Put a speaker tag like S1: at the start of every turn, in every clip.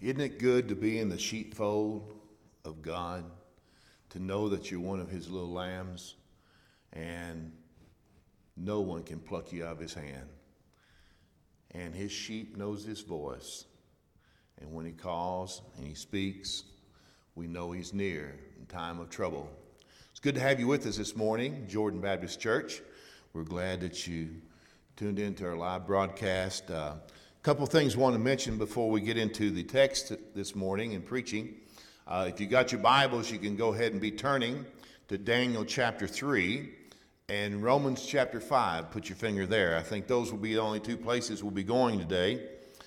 S1: Isn't it good to be in the sheepfold of God, to know that you're one of his little lambs and no one can pluck you out of his hand? And his sheep knows his voice. And when he calls and he speaks, we know he's near in time of trouble. It's good to have you with us this morning, Jordan Baptist Church. We're glad that you tuned into our live broadcast. A couple things I want to mention before we get into the text this morning and preaching. If you got your Bibles, you can go ahead and be turning to Daniel chapter 3 and Romans chapter 5. Put your finger there. I think those will be the only two places we'll be going today.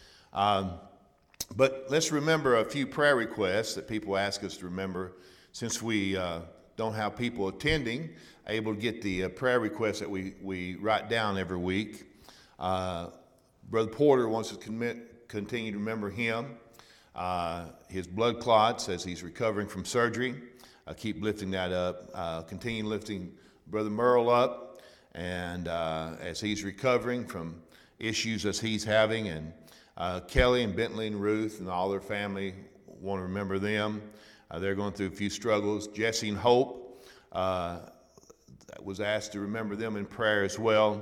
S1: But let's remember a few prayer requests that people ask us to remember, since we don't have people attending, able to get the prayer requests that we write down every week. Brother Porter wants to continue to remember him. His blood clots as he's recovering from surgery. Keep lifting that up. Continue lifting Brother Merle up, and as he's recovering from issues as he's having, and Kelly and Bentley and Ruth and all their family, want to remember them. They're going through a few struggles. Jesse and Hope was asked to remember them in prayer as well.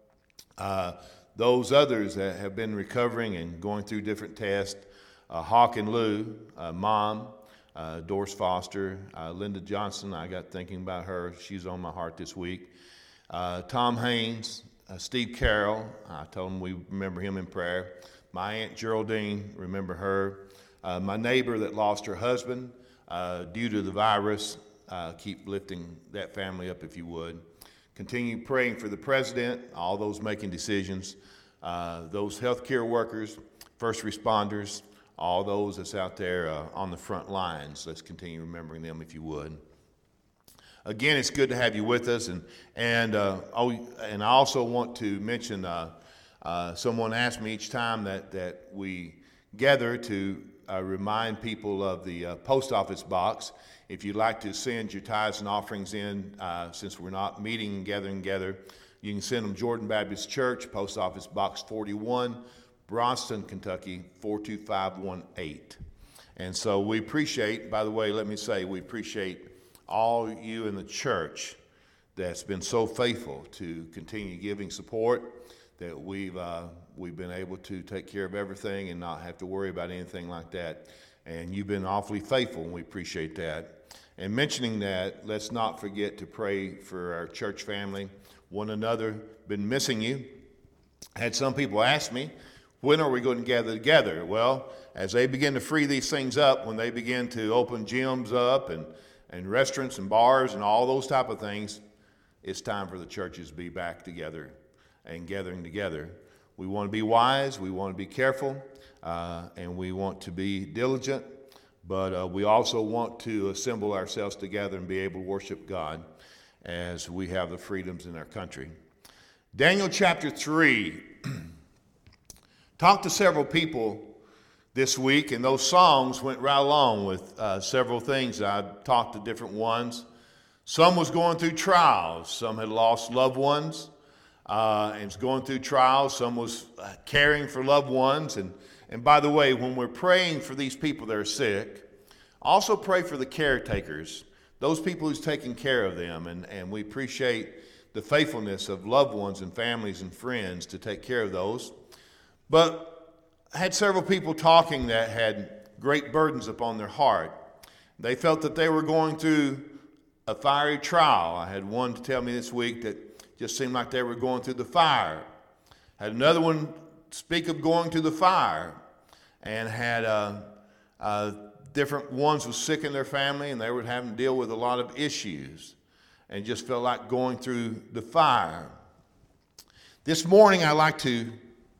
S1: Those others that have been recovering and going through different tests, Hawk and Lou, Mom, Doris Foster, Linda Johnson, I got thinking about her. She's on my heart this week. Tom Haynes, Steve Carroll, I told him we remember him in prayer. My Aunt Geraldine, remember her. My neighbor that lost her husband due to the virus, keep lifting that family up if you would. Continue praying for the president, all those making decisions, those healthcare workers, first responders, all those that's out there on the front lines. Let's continue remembering them if you would. Again, it's good to have you with us, and I also want to mention someone asked me each time that we gather to remind people of the post office box. If you'd like to send your tithes and offerings in, since we're not meeting and gathering together, you can send them Jordan Baptist Church, Post Office Box 41, Bronson, Kentucky, 42518. And so we appreciate, by the way, let me say, we appreciate all you in the church that's been so faithful to continue giving support, that we've been able to take care of everything and not have to worry about anything like that. And you've been awfully faithful, and we appreciate that. And mentioning that, let's not forget to pray for our church family, one another. Been missing you. Had some people ask me, when are we going to gather together? Well, as they begin to free these things up, when they begin to open gyms up and restaurants and bars and all those type of things, it's time for the churches to be back together and gathering together. We want to be wise, we want to be careful, and we want to be diligent, but we also want to assemble ourselves together and be able to worship God as we have the freedoms in our country. Daniel chapter 3. Talked to several people this week, and those songs went right along with several things. I talked to different ones. Some was going through trials. Some had lost loved ones and was going through trials. Some was caring for loved ones. And by the way, when we're praying for these people that are sick, also pray for the caretakers, those people who's taking care of them. And we appreciate the faithfulness of loved ones and families and friends to take care of those. But I had several people talking that had great burdens upon their heart. They felt that they were going through a fiery trial. I had one to tell me this week that just seemed like they were going through the fire. Had another one speak of going through the fire, and had different ones was sick in their family, and they were having to deal with a lot of issues and just felt like going through the fire. This morning I'd like to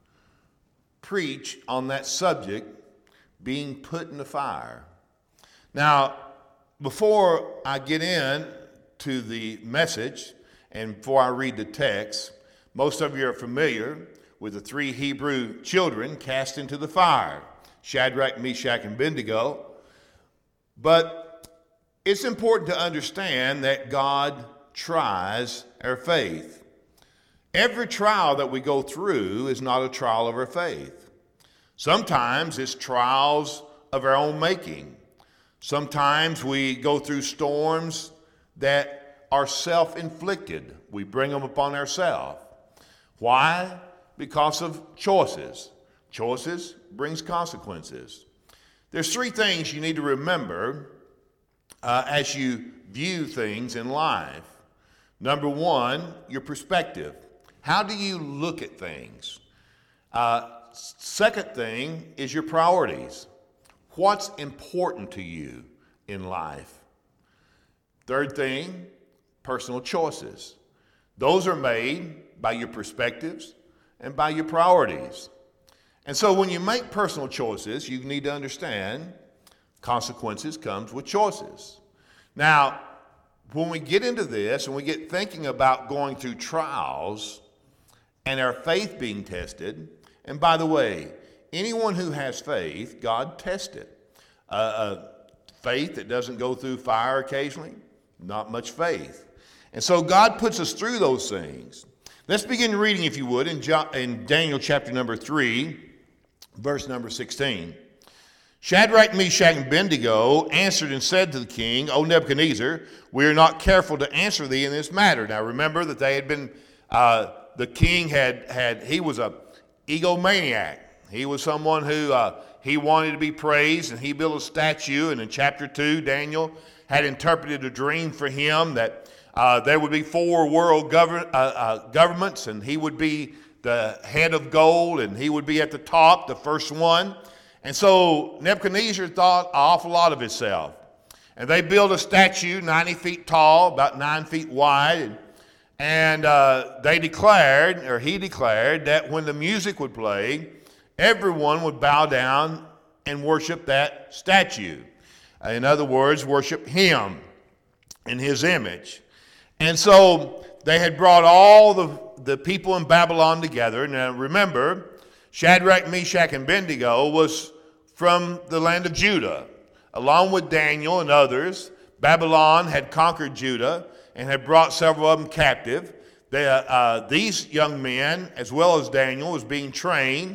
S1: preach on that subject, being put in the fire. Now, before I get in to the message and before I read the text, most of you are familiar with the three Hebrew children cast into the fire, Shadrach, Meshach, and Abednego. But it's important to understand that God tries our faith. Every trial that we go through is not a trial of our faith. Sometimes it's trials of our own making. Sometimes we go through storms that are self-inflicted. We bring them upon ourselves. Why? Because of choices. Choices brings consequences. There's three things you need to remember as you view things in life. Number one, your perspective. How do you look at things? Second thing is your priorities. What's important to you in life? Third thing, personal choices. Those are made by your perspectives and by your priorities. And so when you make personal choices, you need to understand consequences comes with choices. Now, when we get into this and we get thinking about going through trials and our faith being tested, and by the way, anyone who has faith, God tests it. Faith that doesn't go through fire occasionally, not much faith. And so God puts us through those things. Let's begin reading, if you would, in Daniel chapter number 3, verse number 16. Shadrach, Meshach, and Abednego answered and said to the king, O Nebuchadnezzar, we are not careful to answer thee in this matter. Now remember that they had been, the king he was a egomaniac. He was someone who he wanted to be praised, and he built a statue. And in chapter 2, Daniel had interpreted a dream for him that there would be 4 world governments, and he would be the head of gold, and he would be at the top, the first one. And so Nebuchadnezzar thought an awful lot of himself. And they built a statue 90 feet tall, about 9 feet wide. And he declared that when the music would play, everyone would bow down and worship that statue. In other words, worship him in his image. And so they had brought all the people in Babylon together. Now remember, Shadrach, Meshach, and Abednego was from the land of Judah. Along with Daniel and others, Babylon had conquered Judah and had brought several of them captive. These young men, as well as Daniel, was being trained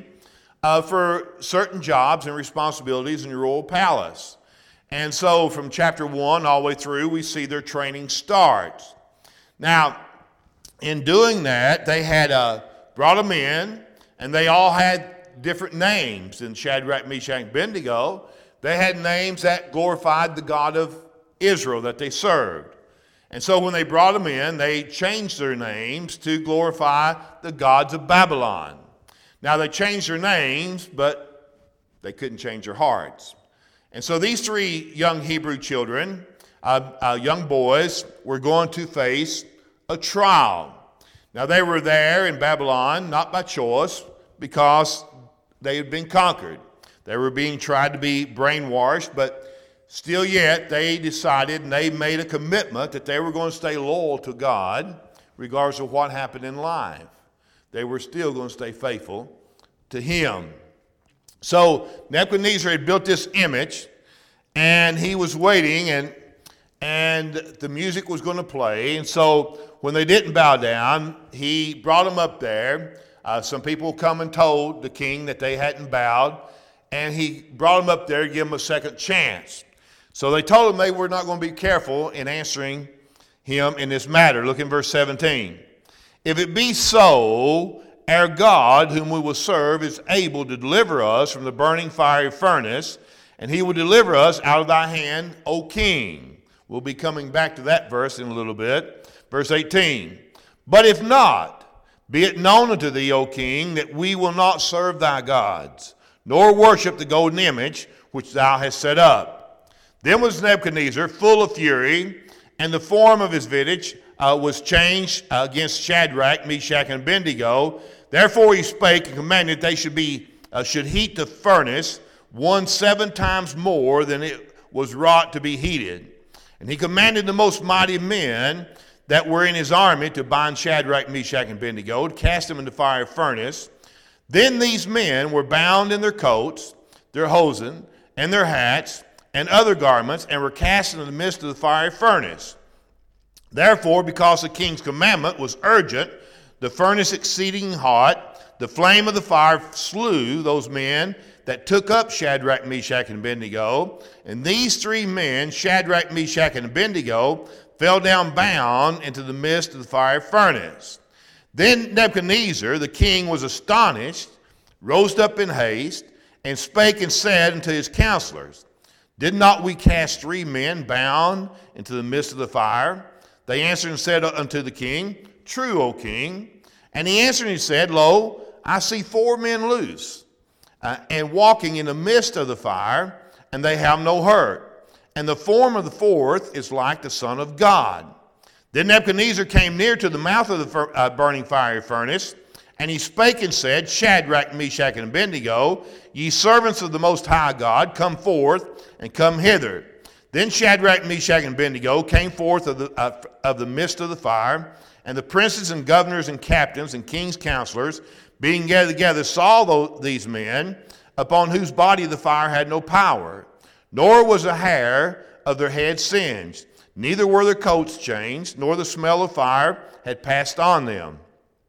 S1: for certain jobs and responsibilities in the royal palace. And so from chapter 1 all the way through, we see their training starts. Now, in doing that, they had brought them in, and they all had different names. In Shadrach, Meshach, and Abednego, they had names that glorified the God of Israel that they served. And so when they brought them in, they changed their names to glorify the gods of Babylon. Now, they changed their names, but they couldn't change their hearts. And so these 3 young Hebrew children, young boys, were going to face a trial. Now, they were there in Babylon, not by choice, because they had been conquered. They were being tried to be brainwashed, but still yet they decided and they made a commitment that they were going to stay loyal to God regardless of what happened in life. They were still going to stay faithful to him. So Nebuchadnezzar had built this image, and he was waiting, and the music was going to play. And so when they didn't bow down, he brought them up there. Some people come and told the king that they hadn't bowed, and he brought them up there to give them a second chance. So they told him they were not going to be careful in answering him in this matter. Look in verse 17. If it be so, our God, whom we will serve, is able to deliver us from the burning fiery furnace, and he will deliver us out of thy hand, O king. We'll be coming back to that verse in a little bit. Verse 18. But if not, be it known unto thee, O king, that we will not serve thy gods, nor worship the golden image which thou hast set up. Then was Nebuchadnezzar full of fury, and the form of his visage was changed against Shadrach, Meshach, and Abednego. Therefore he spake and commanded they should heat the furnace 7 times more than it was wrought to be heated. And he commanded the most mighty men that were in his army to bind Shadrach, Meshach, and Abednego, to cast them into the fiery furnace. Then these men were bound in their coats, their hosen, and their hats, and other garments, and were cast into the midst of the fiery furnace. Therefore, because the king's commandment was urgent, the furnace exceeding hot, the flame of the fire slew those men that took up Shadrach, Meshach, and Abednego. And these 3 men, Shadrach, Meshach, and Abednego, fell down bound into the midst of the fiery furnace. Then Nebuchadnezzar, the king, was astonished, rose up in haste, and spake and said unto his counselors, Did not we cast 3 men bound into the midst of the fire? They answered and said unto the king, True, O king. And he answered and said, Lo, I see 4 men loose, and walking in the midst of the fire, and they have no hurt. And the form of the 4th is like the Son of God. Then Nebuchadnezzar came near to the mouth of the burning fiery furnace, and he spake and said, Shadrach, Meshach, and Abednego, ye servants of the Most High God, come forth and come hither. Then Shadrach, Meshach, and Abednego came forth of the midst of the fire, and the princes and governors and captains and king's counselors, being gathered together, saw these men, upon whose body the fire had no power, nor was a hair of their head singed, neither were their coats changed, nor the smell of fire had passed on them.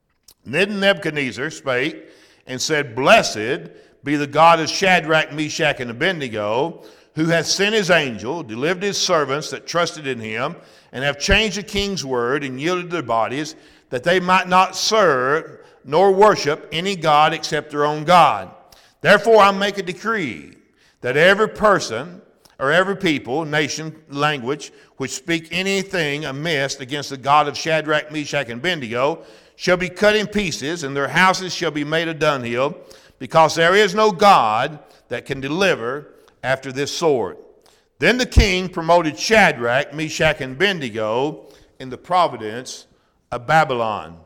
S1: Then Nebuchadnezzar spake and said, Blessed be the God of Shadrach, Meshach, and Abednego, who hath sent his angel, delivered his servants that trusted in him, and have changed the king's word, and yielded their bodies, that they might not serve nor worship any god except their own God. Therefore I make a decree that every person or every people, nation, language, which speak anything amiss against the God of Shadrach, Meshach, and Abednego, shall be cut in pieces, and their houses shall be made a dunghill, because there is no God that can deliver after this sort. Then the king promoted Shadrach, Meshach, and Abednego in the providence of Babylon.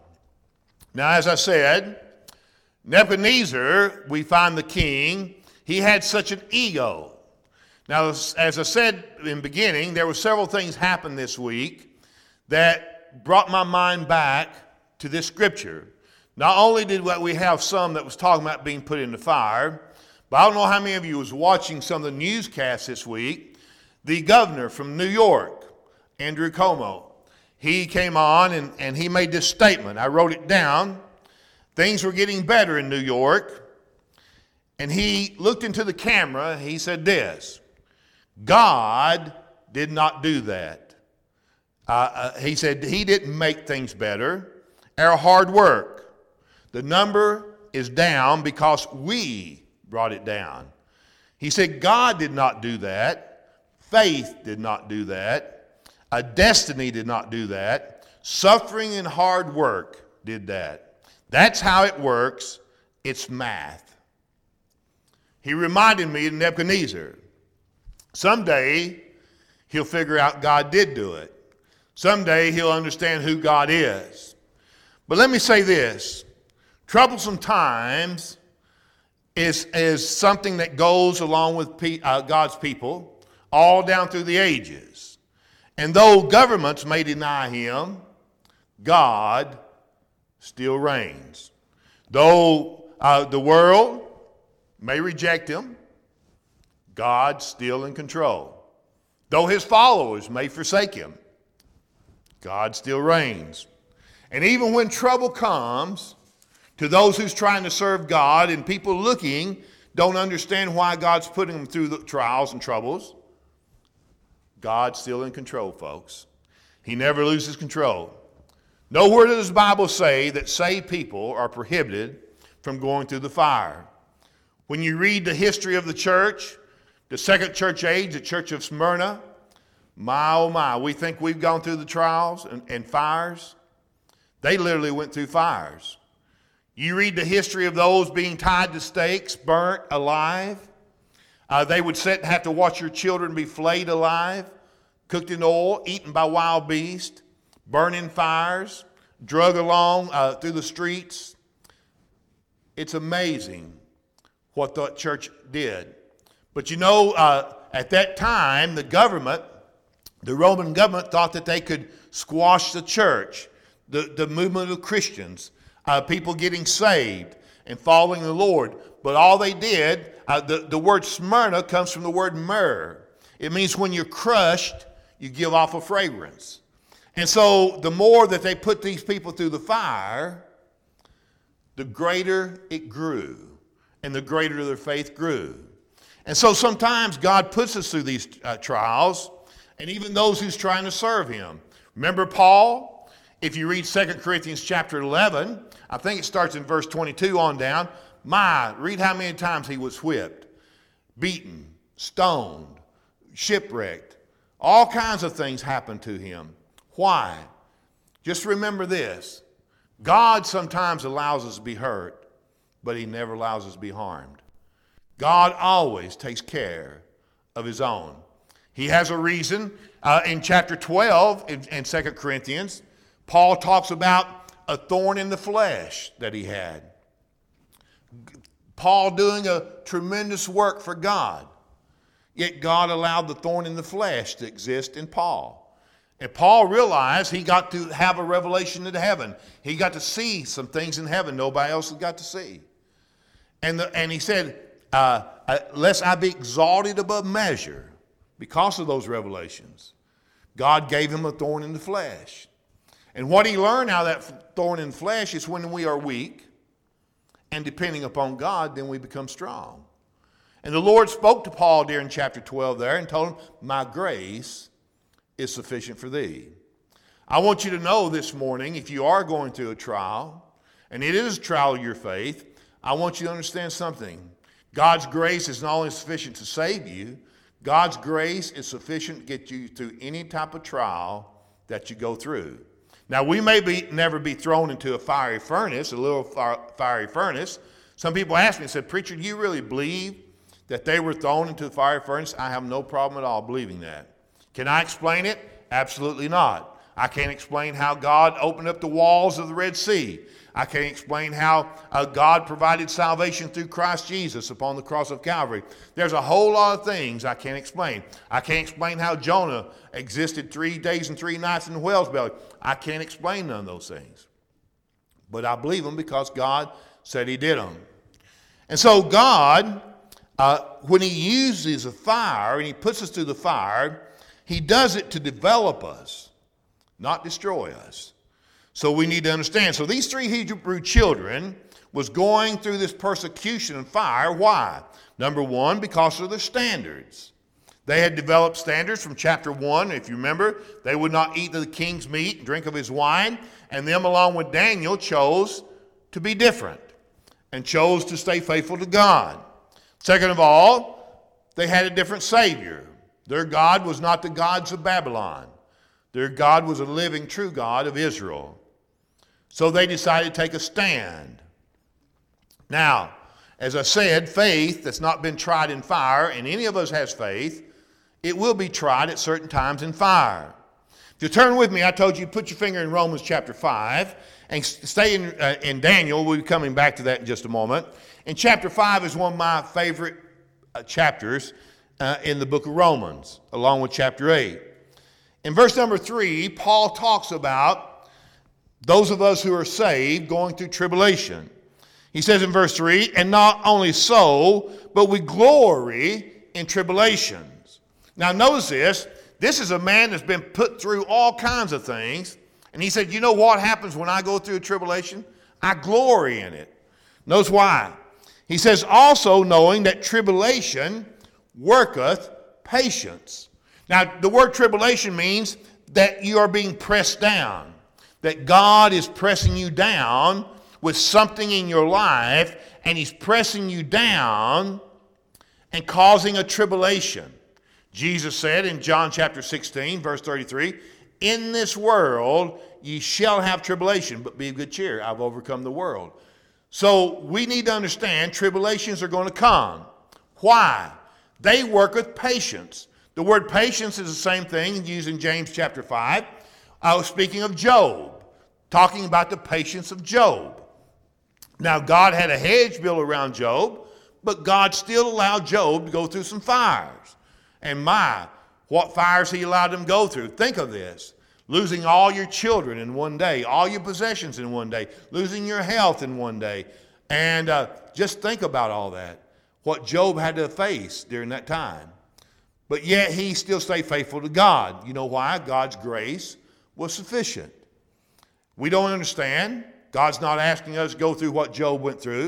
S1: Now, as I said, Nebuchadnezzar, we find the king, he had such an ego. Now, as I said in the beginning, there were several things happened this week that brought my mind back to this scripture. Not only did we have some that was talking about being put in the fire, but I don't know how many of you was watching some of the newscasts this week. The governor from New York, Andrew Cuomo, he came on and he made this statement. I wrote it down. Things were getting better in New York. And he looked into the camera. He said this, God did not do that. He said he didn't make things better. Our hard work. The number is down because we brought it down. He said God did not do that. Faith did not do that. A destiny did not do that. Suffering and hard work did that. That's how it works. It's math. He reminded me of Nebuchadnezzar. Someday he'll figure out God did do it. Someday he'll understand who God is. But let me say this. Troublesome times is something that goes along with God's people all down through the ages. And though governments may deny him, God still reigns. Though the world may reject him, God's still in control. Though his followers may forsake him, God still reigns. And even when trouble comes to those who's trying to serve God and people looking don't understand why God's putting them through the trials and troubles, God's still in control, folks. He never loses control. Nowhere does the Bible say that saved people are prohibited from going through the fire. When you read the history of the church, the second church age, the church of Smyrna, my oh my, we think we've gone through the trials and fires. They literally went through fires. You read the history of those being tied to stakes, burnt alive. They would sit and have to watch your children be flayed alive, cooked in oil, eaten by wild beasts, burned in fires, drug along through the streets. It's amazing what that church did. But you know, at that time, the Roman government thought that they could squash the church, the movement of Christians, people getting saved and following the Lord. But all they did, the word Smyrna comes from the word myrrh. It means when you're crushed, you give off a fragrance. And so the more that they put these people through the fire, the greater it grew. and the greater their faith grew. And so sometimes God puts us through these trials, and even those who's trying to serve him. Remember Paul? If you read 2 Corinthians chapter 11, I think it starts in verse 22 on down. Read how many times he was whipped, beaten, stoned, shipwrecked. All kinds of things happened to him. Why? Just remember this. God sometimes allows us to be hurt, but he never allows us to be harmed. God always takes care of his own. He has a reason. In chapter 12 in 2 Corinthians, Paul talks about a thorn in the flesh that he had. Paul doing a tremendous work for God. Yet God allowed the thorn in the flesh to exist in Paul. And Paul realized he got to have a revelation into heaven. He got to see some things in heaven nobody else had got to see. And he said, lest I be exalted above measure because of those revelations. God gave him a thorn in the flesh. And what he learned out of that thorn in the flesh is when we are weak and depending upon God, then we become strong. And the Lord spoke to Paul during chapter 12 there and told him, my grace is sufficient for thee. I want you to know this morning, if you are going through a trial, and it is a trial of your faith, I want you to understand something. God's grace is not only sufficient to save you, God's grace is sufficient to get you through any type of trial that you go through. Now, we may never be thrown into a fiery furnace, a little fiery furnace. Some people ask me and said, preacher, do you really believe that they were thrown into the fiery furnace? I have no problem at all believing that. Can I explain it? Absolutely not. I can't explain how God opened up the walls of the Red Sea. I can't explain how God provided salvation through Christ Jesus upon the cross of Calvary. There's a whole lot of things I can't explain. I can't explain how Jonah existed 3 days and 3 nights in the whale's belly. I can't explain none of those things. But I believe them because God said he did them. And so God, when he uses a fire and he puts us through the fire, he does it to develop us, not destroy us. So we need to understand. So these 3 Hebrew children was going through this persecution and fire. Why? Number 1, because of their standards. They had developed standards from chapter 1. If you remember, they would not eat the king's meat and drink of his wine. And them, along with Daniel, chose to be different and chose to stay faithful to God. Second of all, they had a different Savior. Their God was not the gods of Babylon. Their God was a living, true God of Israel. So they decided to take a stand. Now, as I said, faith that's not been tried in fire, and any of us has faith, it will be tried at certain times in fire. If you turn with me, I told you, put your finger in Romans chapter 5, and stay in Daniel. We'll be coming back to that in just a moment. And chapter 5 is one of my favorite chapters in the book of Romans, along with chapter 8. In verse number 3, Paul talks about those of us who are saved going through tribulation. He says in verse 3, and not only so, but we glory in tribulations. Now notice this. This is a man that's been put through all kinds of things. And he said, you know what happens when I go through a tribulation? I glory in it. Notice why. He says, also knowing that tribulation worketh patience. Now, the word tribulation means that you are being pressed down. That God is pressing you down with something in your life, and he's pressing you down and causing a tribulation. Jesus said in John chapter 16, verse 33, in this world ye shall have tribulation, but be of good cheer. I've overcome the world. So we need to understand tribulations are going to come. Why? They work with patience. The word patience is the same thing used in James chapter 5. I was speaking of Job, talking about the patience of Job. Now, God had a hedge built around Job, but God still allowed Job to go through some fires. And what fires he allowed him to go through. Think of this. Losing all your children in one day, all your possessions in one day, losing your health in one day. And just think about all that, what Job had to face during that time. But yet he still stayed faithful to God. You know why? God's grace was sufficient. We don't understand. God's not asking us to go through what Job went through.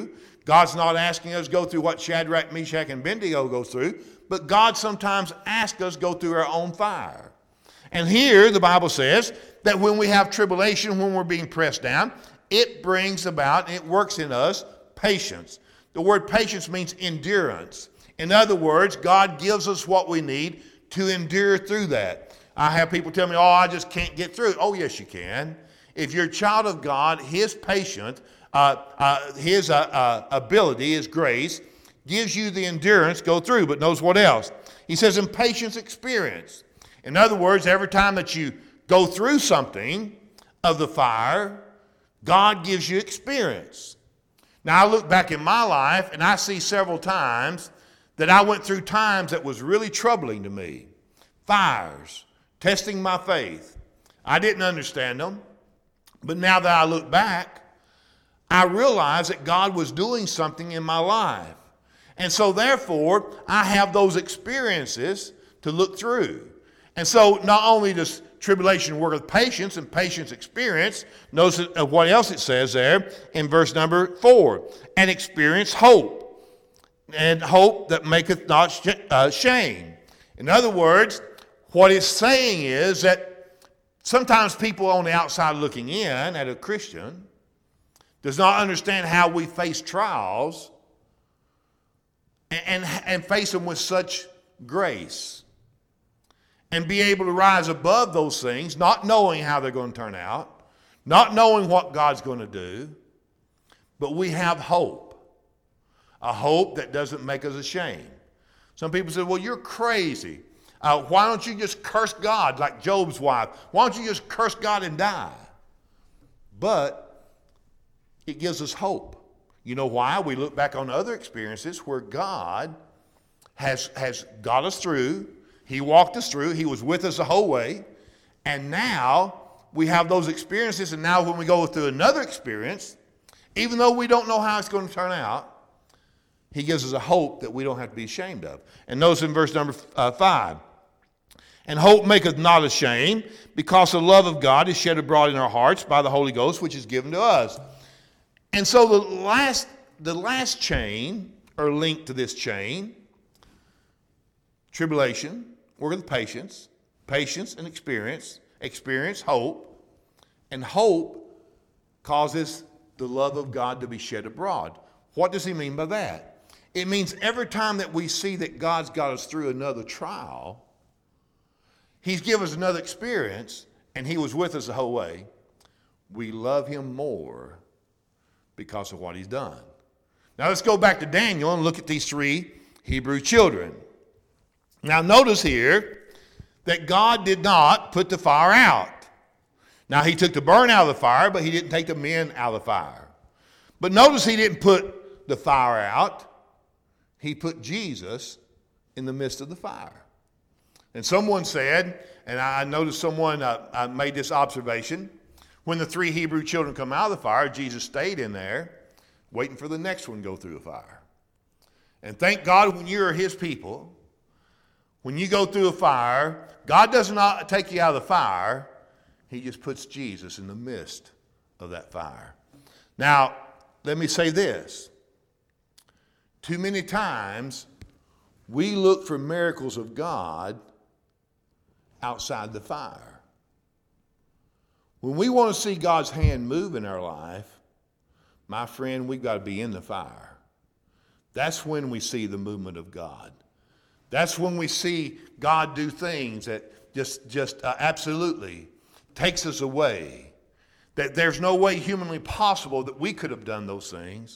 S1: God's not asking us to go through what Shadrach, Meshach, and Abednego go through, but God sometimes asks us to go through our own fire. And here the Bible says that when we have tribulation, when we're being pressed down, it brings about, it works in us, patience. The word patience means endurance. In other words, God gives us what we need to endure through that. I have people tell me, I just can't get through it. Oh, yes, you can. If you're a child of God, His patience, His ability, His grace, gives you the endurance to go through. But knows what else? He says, in patience experience. In other words, every time that you go through something of the fire, God gives you experience. Now, I look back in my life, and I see several times that I went through times that was really troubling to me. Fires, testing my faith. I didn't understand them. But now that I look back, I realize that God was doing something in my life. And so, therefore, I have those experiences to look through. And so, not only does tribulation work with patience and patience experience, notice what else it says there in verse number 4. And experience hope. And hope that maketh not shame. In other words, what it's saying is that sometimes people on the outside looking in at a Christian does not understand how we face trials and face them with such grace and be able to rise above those things, not knowing how they're going to turn out, not knowing what God's going to do, but we have hope. A hope that doesn't make us ashamed. Some people say, well, you're crazy. Why don't you just curse God like Job's wife? Why don't you just curse God and die? But it gives us hope. You know why? We look back on other experiences where God has got us through. He walked us through. He was with us the whole way. And now we have those experiences. And now when we go through another experience, even though we don't know how it's going to turn out, He gives us a hope that we don't have to be ashamed of. And notice in verse number 5. And hope maketh not ashamed, because the love of God is shed abroad in our hearts by the Holy Ghost, which is given to us. And so the last chain, or link to this chain, tribulation, work with patience, patience and experience hope, and hope causes the love of God to be shed abroad. What does he mean by that? It means every time that we see that God's got us through another trial, He's given us another experience, and He was with us the whole way, we love Him more because of what He's done. Now let's go back to Daniel and look at these 3 Hebrew children. Now notice here that God did not put the fire out. Now He took the burn out of the fire, but He didn't take the men out of the fire. But notice He didn't put the fire out. He put Jesus in the midst of the fire. And someone said, and I noticed someone made this observation, when the 3 Hebrew children come out of the fire, Jesus stayed in there waiting for the next one to go through the fire. And thank God when you're His people, when you go through a fire, God does not take you out of the fire. He just puts Jesus in the midst of that fire. Now, let me say this. Too many times, we look for miracles of God outside the fire. When we want to see God's hand move in our life, my friend, we've got to be in the fire. That's when we see the movement of God. That's when we see God do things that just absolutely takes us away. That there's no way humanly possible that we could have done those things,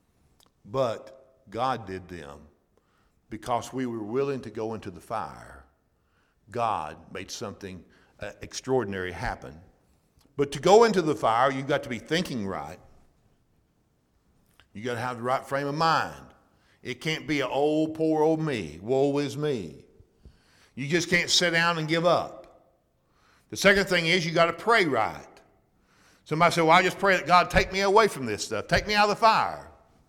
S1: but God did them because we were willing to go into the fire. God made something extraordinary happen. But to go into the fire, you've got to be thinking right. You've got to have the right frame of mind. It can't be an old, poor old me. Woe is me. You just can't sit down and give up. The second thing is you got to pray right. Somebody said, well, I just pray that God take me away from this stuff. Take me out of the fire.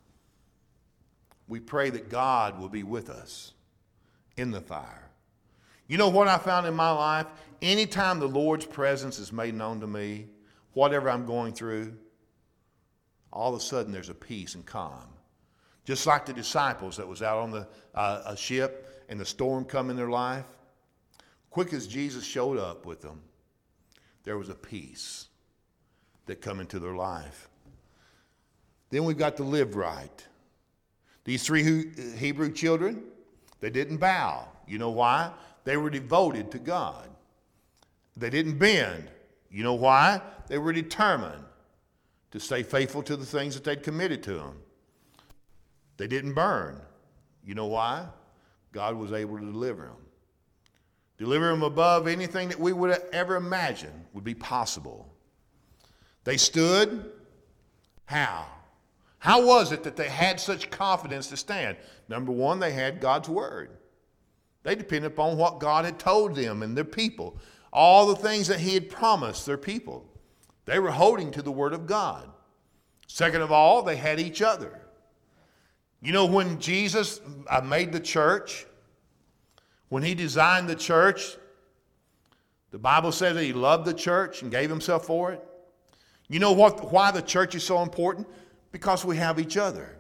S1: We pray that God will be with us in the fire. You know what I found in my life? Anytime the Lord's presence is made known to me, whatever I'm going through, all of a sudden there's a peace and calm. Just like the disciples that was out on a ship and the storm come in their life. Quick as Jesus showed up with them, there was a peace that come into their life. Then we've got to live right. These three Hebrew children, they didn't bow. You know why? They were devoted to God. They didn't bend. You know why? They were determined to stay faithful to the things that they'd committed to them. They didn't burn. You know why? God was able to deliver them. Deliver them above anything that we would ever imagine would be possible. They stood. How? How was it that they had such confidence to stand? Number one, they had God's word. They depended upon what God had told them and their people. All the things that he had promised their people. They were holding to the word of God. Second of all, they had each other. You know, when Jesus made the church, when he designed the church, the Bible says that he loved the church and gave himself for it. You know why the church is so important? Because we have each other.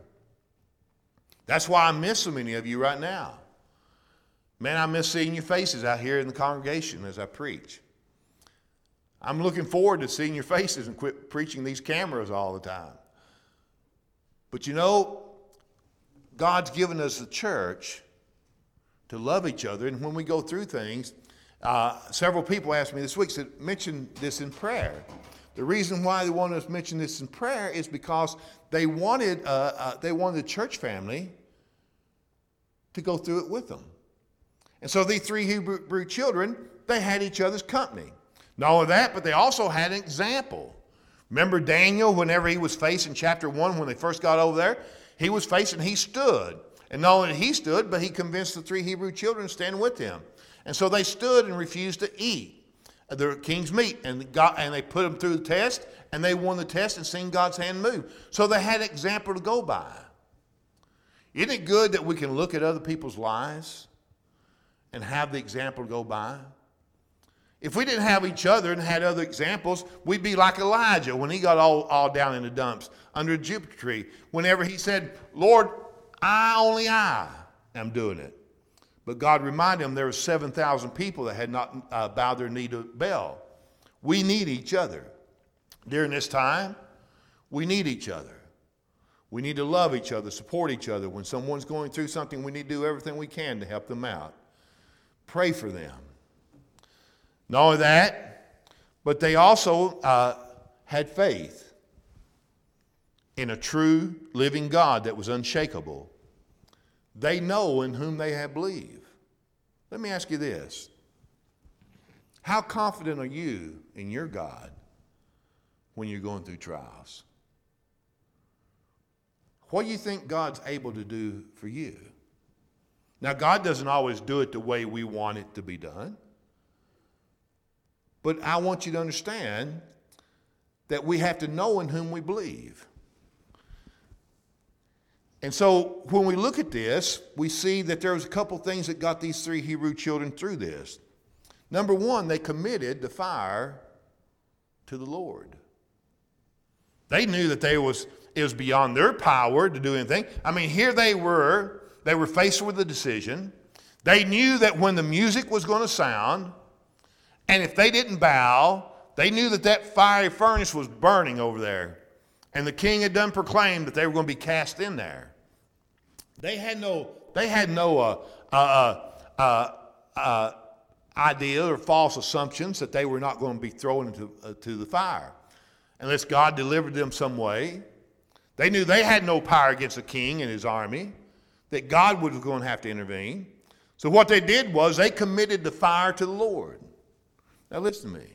S1: That's why I miss so many of you right now. Man, I miss seeing your faces out here in the congregation as I preach. I'm looking forward to seeing your faces and quit preaching these cameras all the time. But you know, God's given us the church to love each other. And when we go through things, several people asked me this week, said, mention this in prayer. The reason why they wanted us to mention this in prayer is because they wanted the church family to go through it with them. And so these three Hebrew children, they had each other's company. Not only that, but they also had an example. Remember Daniel, whenever he was facing chapter 1, when they first got over there, he was facing, he stood. And not only did he stood, but he convinced the three Hebrew children to stand with him. And so they stood and refused to eat the king's meat. And they put them through the test, and they won the test and seen God's hand move. So they had an example to go by. Isn't it good that we can look at other people's lives and have the example to go by? If we didn't have each other and had other examples, we'd be like Elijah when he got all down in the dumps under a juniper tree. Whenever he said, Lord, only I am doing it. But God reminded him there were 7,000 people that had not bowed their knee to Baal. We need each other. During this time, we need each other. We need to love each other, support each other. When someone's going through something, we need to do everything we can to help them out. Pray for them. Not only that, but they also had faith in a true living God that was unshakable. They know in whom they have believed. Let me ask you this. How confident are you in your God when you're going through trials? What do you think God's able to do for you? Now, God doesn't always do it the way we want it to be done. But I want you to understand that we have to know in whom we believe. And so when we look at this, we see that there was a couple things that got these three Hebrew children through this. Number one, they committed the fire to the Lord. They knew that it was beyond their power to do anything. I mean, here they were faced with a decision. They knew that when the music was going to sound, and if they didn't bow, they knew that fiery furnace was burning over there. And the king had done proclaimed that they were going to be cast in there. They had no idea or false assumptions that they were not going to be thrown into the fire. Unless God delivered them some way. They knew they had no power against the king and his army, that God was going to have to intervene. So what they did was they committed the fire to the Lord. Now listen to me.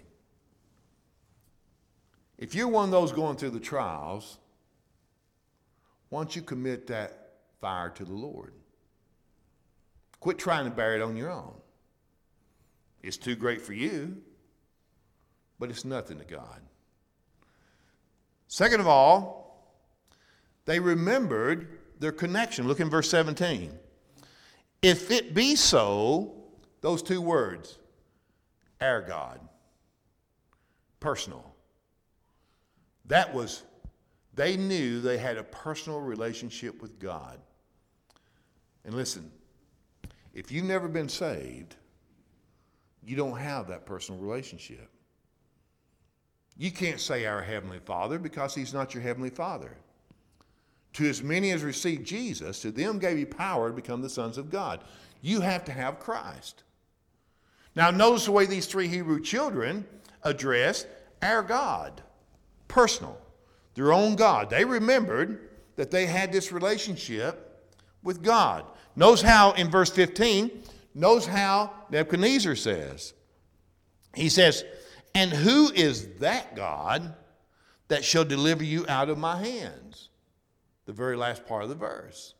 S1: If you're one of those going through the trials, why don't you commit that fire to the Lord? Quit trying to bear it on your own. It's too great for you, but it's nothing to God. Second of all, they remembered their connection. Look in verse 17. If it be so, those two words, our God, personal. That was They knew they had a personal relationship with God. And listen, if you've never been saved, you don't have that personal relationship. You can't say our Heavenly Father because He's not your Heavenly Father. To as many as received Jesus, to them gave He power to become the sons of God. You have to have Christ. Now notice the way these three Hebrew children addressed our God. Personal. Their own God. They remembered that they had this relationship with God. Notice how in verse 15, notice how Nebuchadnezzar says. He says, and who is that God that shall deliver you out of my hands? The very last part of the verse.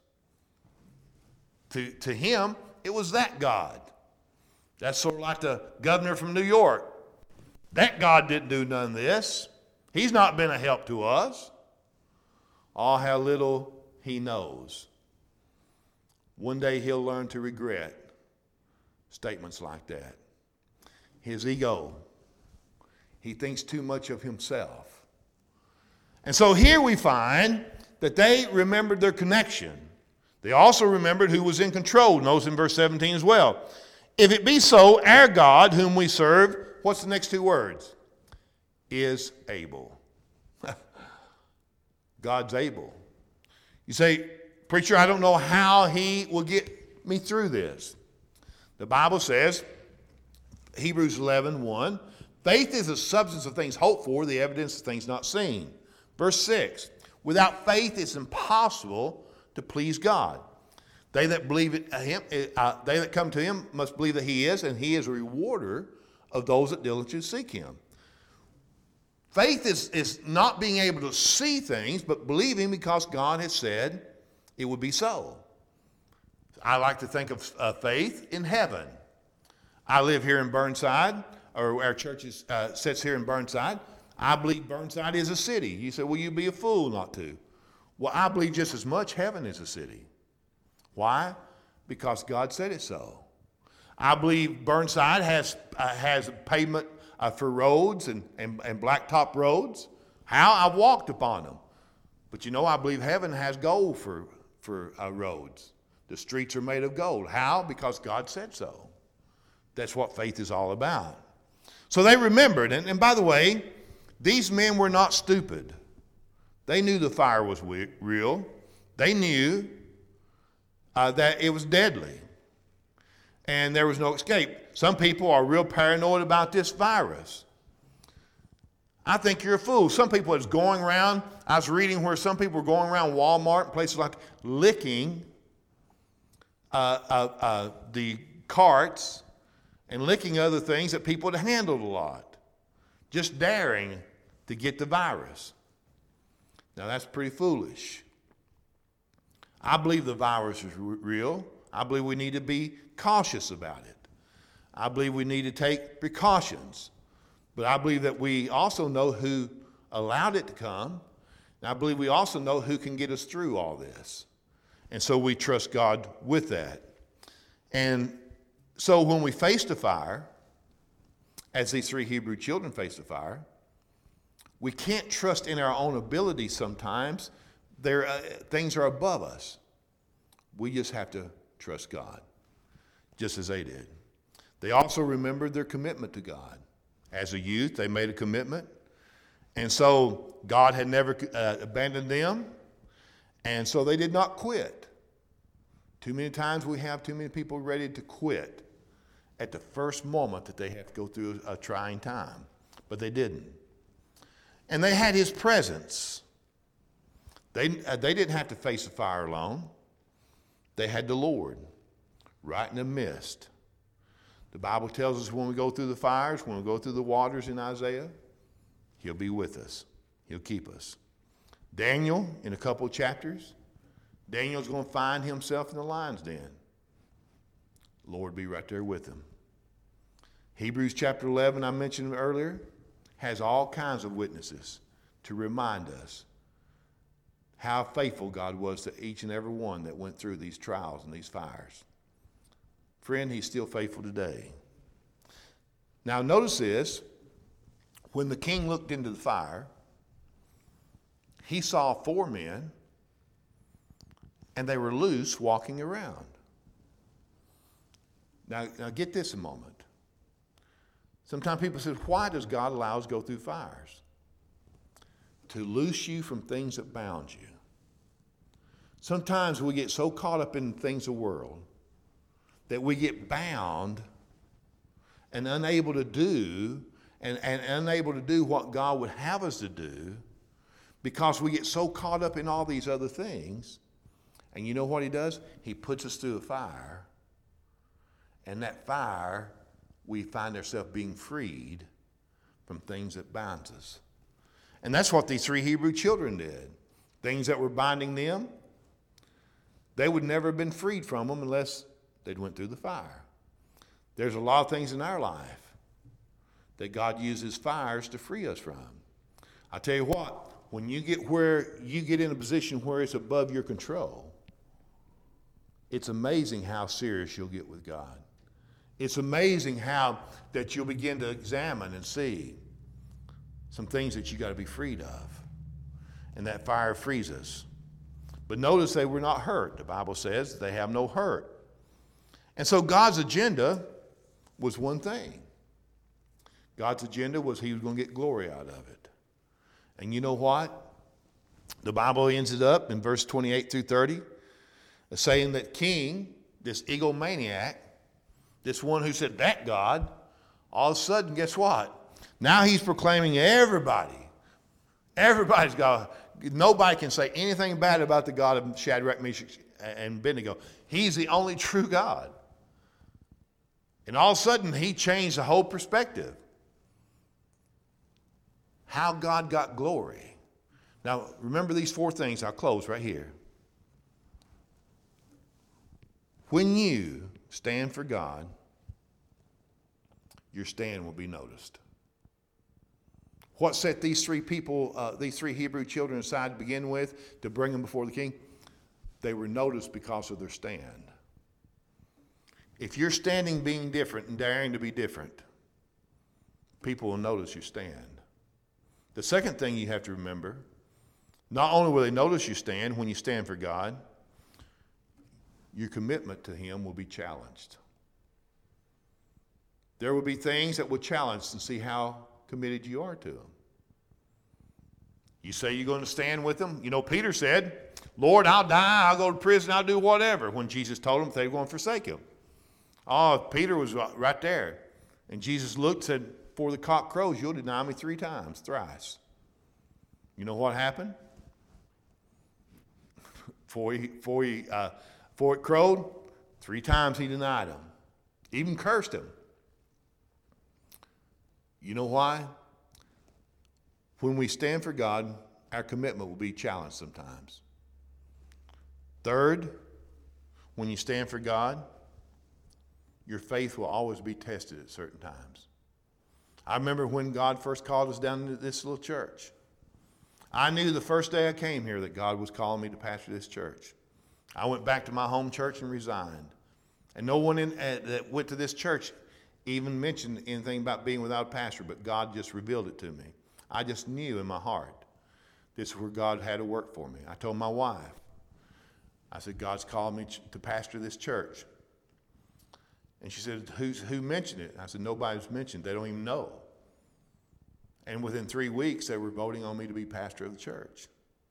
S1: To him, it was that God. That's sort of like the governor from New York. That God didn't do none of this. He's not been a help to us. Oh, how little he knows. One day he'll learn to regret statements like that. His ego. He thinks too much of himself. And so here we find that they remembered their connection. They also remembered who was in control. Notice in verse 17 as well. If it be so, our God, whom we serve, what's the next two words? Is able. God's able. You say, preacher, I don't know how he will get me through this. The Bible says, Hebrews 11:1, faith is the substance of things hoped for, the evidence of things not seen. Verse 6, without faith it's impossible to please God. They that believe they that come to him must believe that he is, and he is a rewarder of those that diligently seek him. Faith is not being able to see things, but believing because God has said it would be so. I like to think of faith in heaven. I live here in Burnside, or our church sits here in Burnside. I believe Burnside is a city. You say, well, you'd be a fool not to. Well, I believe just as much heaven is a city. Why? Because God said it so. I believe Burnside has pavement for roads and blacktop roads. How? I've walked upon them. But you know, I believe heaven has gold for roads. The streets are made of gold. How? Because God said so. That's what faith is all about. So they remembered. And by the way, these men were not stupid. They knew the fire was real. They knew that it was deadly. And there was no escape. Some people are real paranoid about this virus. I think you're a fool. Some people is going around, I was reading where some people were going around Walmart and places like licking the carts and licking other things that people had handled a lot. Just daring to get the virus. Now that's pretty foolish. I believe the virus is real. I believe we need to be cautious about it. I believe we need to take precautions. But I believe that we also know who allowed it to come. And I believe we also know who can get us through all this. And so we trust God with that. And so when we face the fire, as these three Hebrew children faced the fire, we can't trust in our own ability sometimes. Things are above us. We just have to trust God, just as they did. They also remembered their commitment to God. As a youth, they made a commitment. And so God had never abandoned them. And so they did not quit. Too many times we have too many people ready to quit at the first moment that they have to go through a trying time. But they didn't. And they had his presence. They didn't have to face the fire alone. They had the Lord right in the midst. The Bible tells us when we go through the fires, when we go through the waters in Isaiah, he'll be with us. He'll keep us. Daniel, in a couple of chapters, Daniel's going to find himself in the lion's den. Lord be right there with him. Hebrews chapter 11, I mentioned earlier, has all kinds of witnesses to remind us how faithful God was to each and every one that went through these trials and these fires. Friend, he's still faithful today. Now notice this. When the king looked into the fire, he saw 4 men, and they were loose walking around. Now get this a moment. Sometimes people say, why does God allow us to go through fires? To loose you from things that bound you. Sometimes we get so caught up in things of the world that we get bound and unable to do and unable to do what God would have us to do because we get so caught up in all these other things. And you know what he does? He puts us through a fire, and that fire, we find ourselves being freed from things that binds us. And that's what these 3 Hebrew children did. Things that were binding them, they would never have been freed from them unless they'd went through the fire. There's a lot of things in our life that God uses fires to free us from. I tell you what, when you get in a position where it's above your control, it's amazing how serious you'll get with God. It's amazing how that you'll begin to examine and see some things that you got to be freed of. And that fire frees us. But notice they were not hurt. The Bible says they have no hurt. And so God's agenda was one thing. God's agenda was he was going to get glory out of it. And you know what? The Bible ends it up in verse 28 through 30, saying that King, this egomaniac, this one who said that God, all of a sudden, guess what? Now he's proclaiming everybody's God. Nobody can say anything bad about the God of Shadrach, Meshach, and Abednego. He's the only true God. And all of a sudden, he changed the whole perspective. How God got glory. Now, remember these 4 things. I'll close right here. When you stand for God, your stand will be noticed. What set these 3 people, these 3 Hebrew children aside to begin with to bring them before the king? They were noticed because of their stand. If you're standing being different and daring to be different, people will notice you stand. The second thing you have to remember, not only will they notice you stand when you stand for God, your commitment to him will be challenged. There will be things that will challenge and see how committed you are to him. You say you're going to stand with him. You know, Peter said, Lord, I'll die, I'll go to prison, I'll do whatever, when Jesus told him they were going to forsake him. Oh, Peter was right there. And Jesus looked and said, before the cock crows, you'll deny me 3 times, thrice. You know what happened? Before it crowed, 3 times he denied him. Even cursed him. You know why? When we stand for God, our commitment will be challenged sometimes. Third, when you stand for God, your faith will always be tested at certain times. I remember when God first called us down to this little church. I knew the first day I came here that God was calling me to pastor this church. I went back to my home church and resigned. And no one that went to this church even mentioned anything about being without a pastor, but God just revealed it to me. I just knew in my heart this is where God had to work for me. I told my wife, I said, God's called me to pastor this church. And she said, who mentioned it? I said, nobody's mentioned. They don't even know. And within 3 weeks, they were voting on me to be pastor of the church.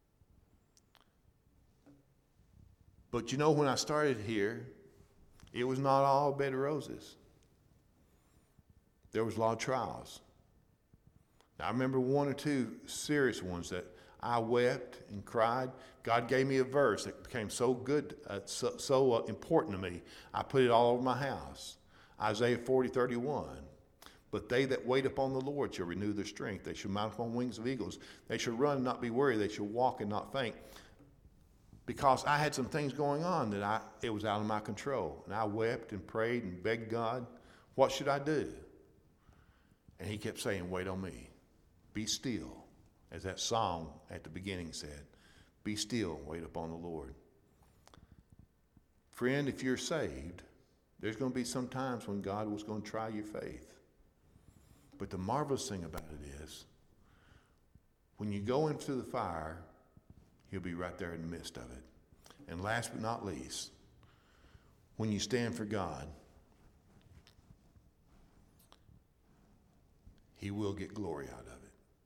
S1: But you know, when I started here, it was not all bed of roses. There was a lot of trials. Now, I remember 1 or 2 serious ones that I wept and cried. God gave me a verse that became so good, so important to me. I put it all over my house. Isaiah 40:31. But they that wait upon the Lord shall renew their strength. They shall mount upon wings of eagles. They shall run and not be weary. They shall walk and not faint. Because I had some things going on that it was out of my control. And I wept and prayed and begged God, what should I do? And he kept saying, wait on me. Be still. As that song at the beginning said, be still, wait upon the Lord. Friend, if you're saved, there's going to be some times when God was going to try your faith. But the marvelous thing about it is, when you go into the fire, He'll be right there in the midst of it. And last but not least, when you stand for God, He will get glory out of it.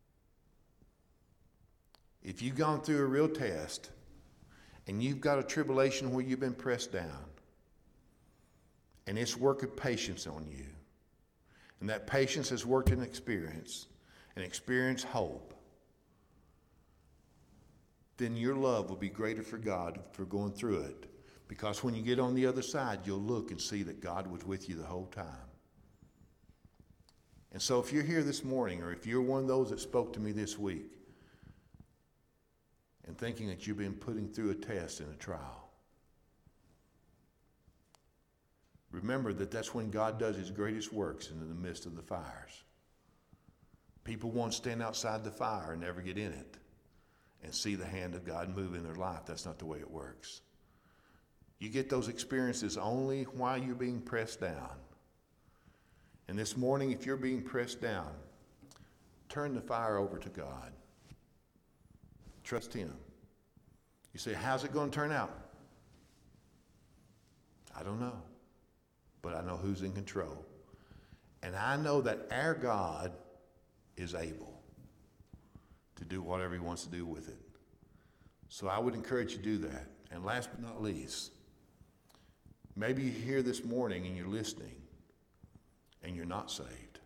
S1: If you've gone through a real test and you've got a tribulation where you've been pressed down, and it's working patience on you, and that patience has worked in experience, and experience hope, then your love will be greater for God for going through it. Because when you get on the other side, you'll look and see that God was with you the whole time. And so if you're here this morning, or if you're one of those that spoke to me this week, and thinking that you've been putting through a test and a trial, remember that that's when God does His greatest works in the midst of the fires. People won't stand outside the fire and never get in it and see the hand of God move in their life. That's not the way it works. You get those experiences only while you're being pressed down. And this morning, if you're being pressed down, turn the fire over to God. Trust Him. You say, how's it going to turn out? I don't know. But I know who's in control. And I know that our God is able to do whatever He wants to do with it. So I would encourage you to do that. And last but not least, maybe you're here this morning and you're listening and you're not saved.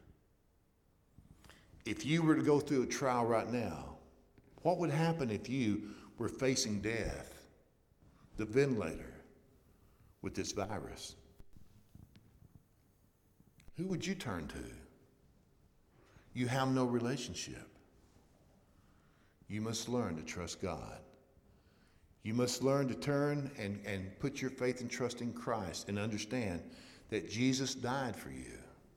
S1: If you were to go through a trial right now, what would happen if you were facing death, the ventilator, with this virus? Who would you turn to? You have no relationship. You must learn to trust God. You must learn to turn and put your faith and trust in Christ and understand that Jesus died for you.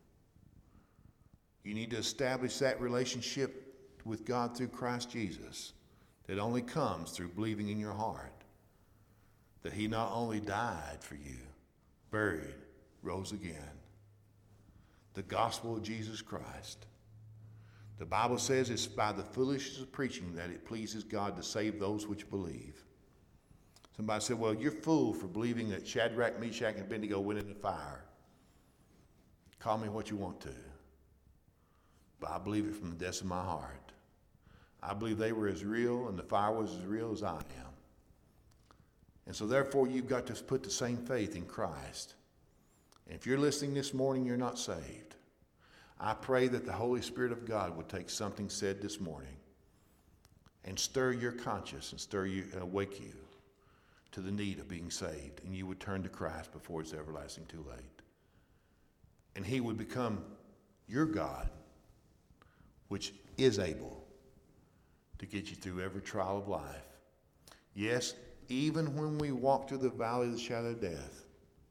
S1: You need to establish that relationship with God through Christ Jesus that only comes through believing in your heart that He not only died for you, buried, rose again. The gospel of Jesus Christ. The Bible says it's by the foolishness of preaching that it pleases God to save those which believe. Somebody said, well, you're fool for believing that Shadrach, Meshach, and Abednego went in the fire. Call me what you want to. But I believe it from the depths of my heart. I believe they were as real and the fire was as real as I am. And so therefore you've got to put the same faith in Christ. And if you're listening this morning, you're not saved. I pray that the Holy Spirit of God would take something said this morning and stir your conscience and stir you and awake you to the need of being saved. And you would turn to Christ before it's everlasting too late. And He would become your God, which is able to get you through every trial of life. Yes, even when we walk through the valley of the shadow of death,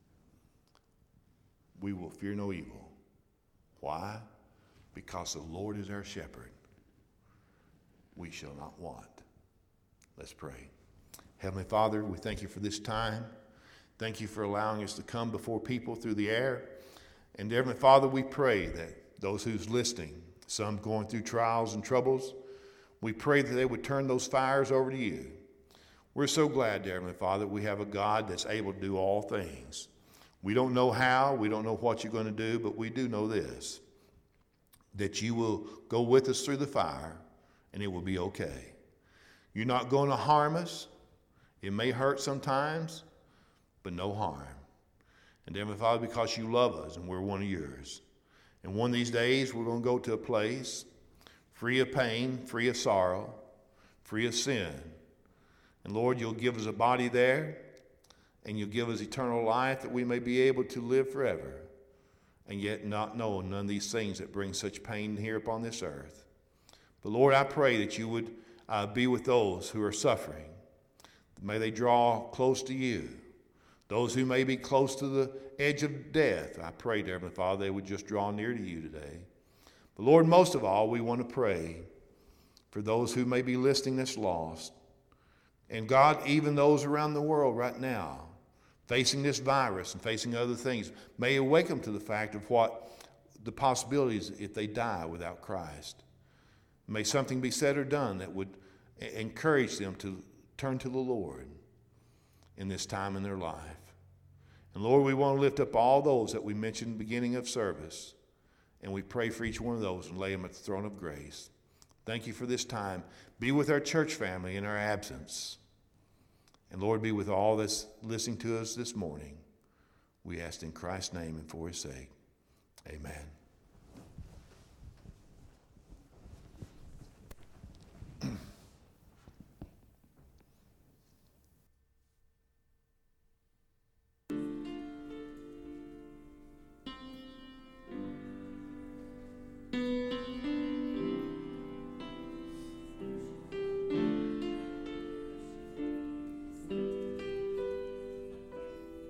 S1: we will fear no evil. Why? Because the Lord is our shepherd. We shall not want. Let's pray. Heavenly Father, we thank You for this time. Thank You for allowing us to come before people through the air. And Heavenly Father, we pray that those who's listening, some going through trials and troubles, we pray that they would turn those fires over to You. We're so glad, Heavenly Father, we have a God that's able to do all things. We don't know how, we don't know what You're going to do, but we do know this, that You will go with us through the fire and it will be okay. You're not going to harm us. It may hurt sometimes, but no harm. And Heavenly Father, because You love us and we're one of Yours. And one of these days we're going to go to a place free of pain, free of sorrow, free of sin. And Lord, You'll give us a body there, and You'll give us eternal life that we may be able to live forever, and yet not know none of these things that bring such pain here upon this earth. But Lord, I pray that You would be with those who are suffering. May they draw close to You. Those who may be close to the edge of death, I pray, dear Heavenly Father, they would just draw near to You today. But Lord, most of all, we want to pray for those who may be listening that's lost. And God, even those around the world right now, facing this virus and facing other things, may awaken them to the fact of what the possibilities if they die without Christ. May something be said or done that would encourage them to turn to the Lord in this time in their life. And Lord, we want to lift up all those that we mentioned at the beginning of service, and we pray for each one of those and lay them at the throne of grace. Thank you for this time. Be with our church family in our absence. And Lord, be with all that's listening to us this morning. We ask in Christ's name and for his sake. Amen.